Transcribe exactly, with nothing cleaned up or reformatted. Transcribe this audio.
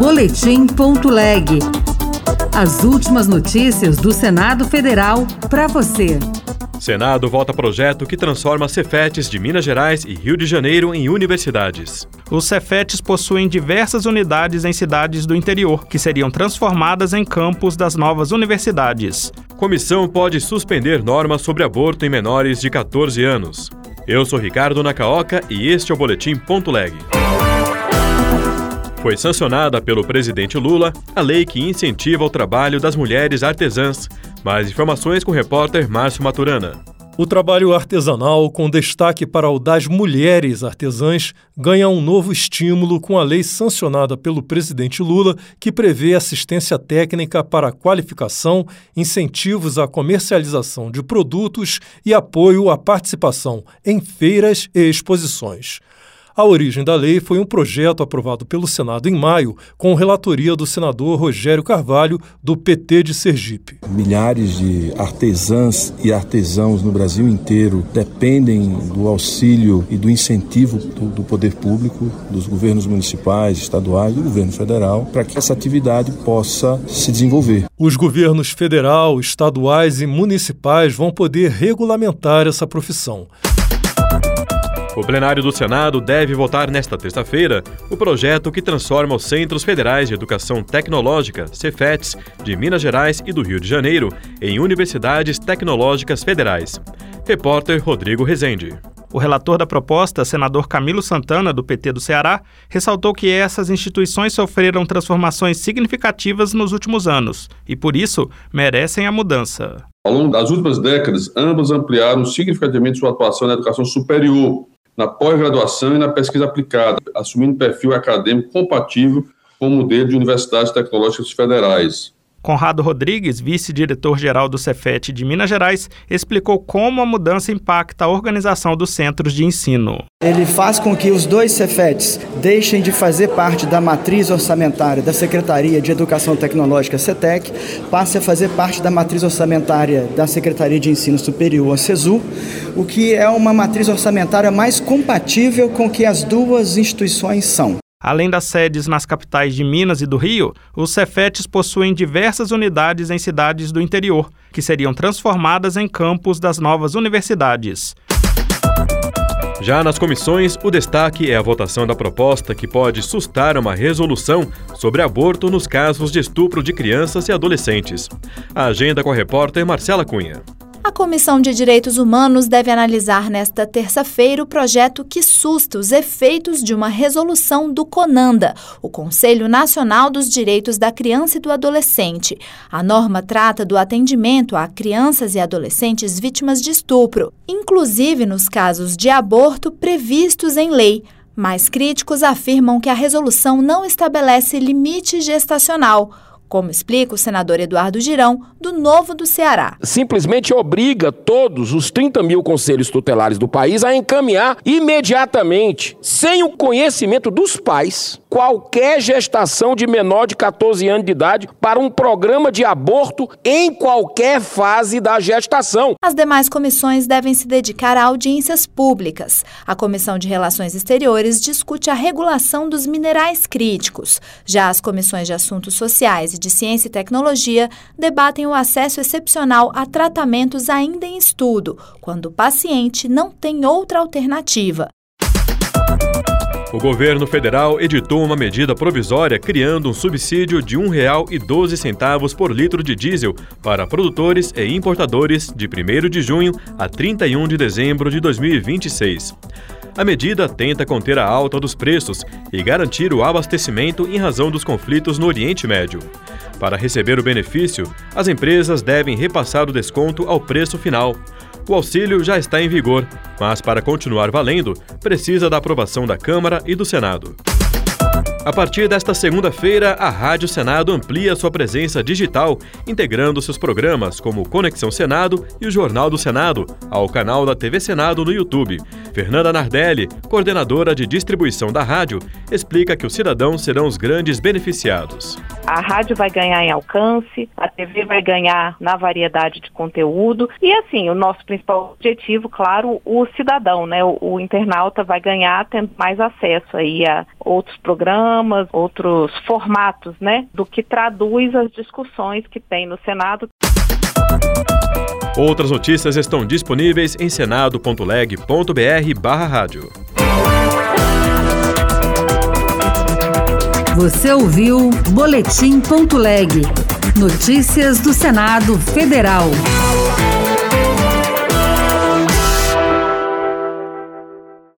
Boletim ponto leg. As últimas notícias do Senado Federal para você. Senado vota projeto que transforma Cefetes de Minas Gerais e Rio de Janeiro em universidades. Os Cefetes possuem diversas unidades em cidades do interior, que seriam transformadas em campus das novas universidades. Comissão pode suspender normas sobre aborto em menores de catorze anos. Eu sou Ricardo Nakaoka e este é o Boletim ponto leg. Foi sancionada pelo presidente Lula a lei que incentiva o trabalho das mulheres artesãs. Mais informações com o repórter Márcio Maturana. O trabalho artesanal, com destaque para o das mulheres artesãs, ganha um novo estímulo com a lei sancionada pelo presidente Lula, que prevê assistência técnica para a qualificação, incentivos à comercialização de produtos e apoio à participação em feiras e exposições. A origem da lei foi um projeto aprovado pelo Senado em maio, com relatoria do senador Rogério Carvalho, do P T de Sergipe. Milhares de artesãs e artesãos no Brasil inteiro dependem do auxílio e do incentivo do, do poder público, dos governos municipais, estaduais e do governo federal, para que essa atividade possa se desenvolver. Os governos federal, estaduais e municipais vão poder regulamentar essa profissão. O plenário do Senado deve votar nesta terça-feira o projeto que transforma os Centros Federais de Educação Tecnológica, Cefetes, de Minas Gerais e do Rio de Janeiro, em universidades tecnológicas federais. Repórter Rodrigo Rezende. O relator da proposta, senador Camilo Santana, do P T do Ceará, ressaltou que essas instituições sofreram transformações significativas nos últimos anos e, por isso, merecem a mudança. Ao longo das últimas décadas, ambas ampliaram significativamente sua atuação na educação superior, na pós-graduação e na pesquisa aplicada, assumindo perfil acadêmico compatível com o modelo de universidades tecnológicas federais. Conrado Rodrigues, vice-diretor-geral do Cefet de Minas Gerais, explicou como a mudança impacta a organização dos centros de ensino. Ele faz com que os dois Cefetes deixem de fazer parte da matriz orçamentária da Secretaria de Educação Tecnológica, CETEC, passe a fazer parte da matriz orçamentária da Secretaria de Ensino Superior, a CESU, o que é uma matriz orçamentária mais compatível com o que as duas instituições são. Além das sedes nas capitais de Minas e do Rio, os Cefetes possuem diversas unidades em cidades do interior, que seriam transformadas em campus das novas universidades. Já nas comissões, o destaque é a votação da proposta que pode sustar uma resolução sobre aborto nos casos de estupro de crianças e adolescentes. A agenda com a repórter Marcela Cunha. A Comissão de Direitos Humanos deve analisar nesta terça-feira o projeto que susta os efeitos de uma resolução do CONANDA, o Conselho Nacional dos Direitos da Criança e do Adolescente. A norma trata do atendimento a crianças e adolescentes vítimas de estupro, inclusive nos casos de aborto previstos em lei. Mais críticos afirmam que a resolução não estabelece limite gestacional, como explica o senador Eduardo Girão, do Novo do Ceará. Simplesmente obriga todos os trinta mil conselhos tutelares do país a encaminhar imediatamente, sem o conhecimento dos pais, qualquer gestação de menor de catorze anos de idade para um programa de aborto em qualquer fase da gestação. As demais comissões devem se dedicar a audiências públicas. A Comissão de Relações Exteriores discute a regulação dos minerais críticos. Já as comissões de Assuntos Sociais e de Ciência e Tecnologia debatem o acesso excepcional a tratamentos ainda em estudo, quando o paciente não tem outra alternativa. O governo federal editou uma medida provisória criando um subsídio de um real e doze centavos por litro de diesel para produtores e importadores de primeiro de junho a trinta e um de dezembro de dois mil e vinte e seis. A medida tenta conter a alta dos preços e garantir o abastecimento em razão dos conflitos no Oriente Médio. Para receber o benefício, as empresas devem repassar o desconto ao preço final. O auxílio já está em vigor, mas para continuar valendo, precisa da aprovação da Câmara e do Senado. A partir desta segunda-feira, a Rádio Senado amplia sua presença digital, integrando seus programas como Conexão Senado e o Jornal do Senado ao canal da T V Senado no YouTube. Fernanda Nardelli, coordenadora de distribuição da rádio, explica que os cidadãos serão os grandes beneficiados. A rádio vai ganhar em alcance, a T V vai ganhar na variedade de conteúdo e, assim, o nosso principal objetivo, claro, o cidadão, né? O, o internauta vai ganhar tendo mais acesso aí a outros programas, outros formatos, né, do que traduz as discussões que tem no Senado. Outras notícias estão disponíveis em senado ponto leg ponto br barra rádio. Você ouviu Boletim ponto leg. Notícias do Senado Federal.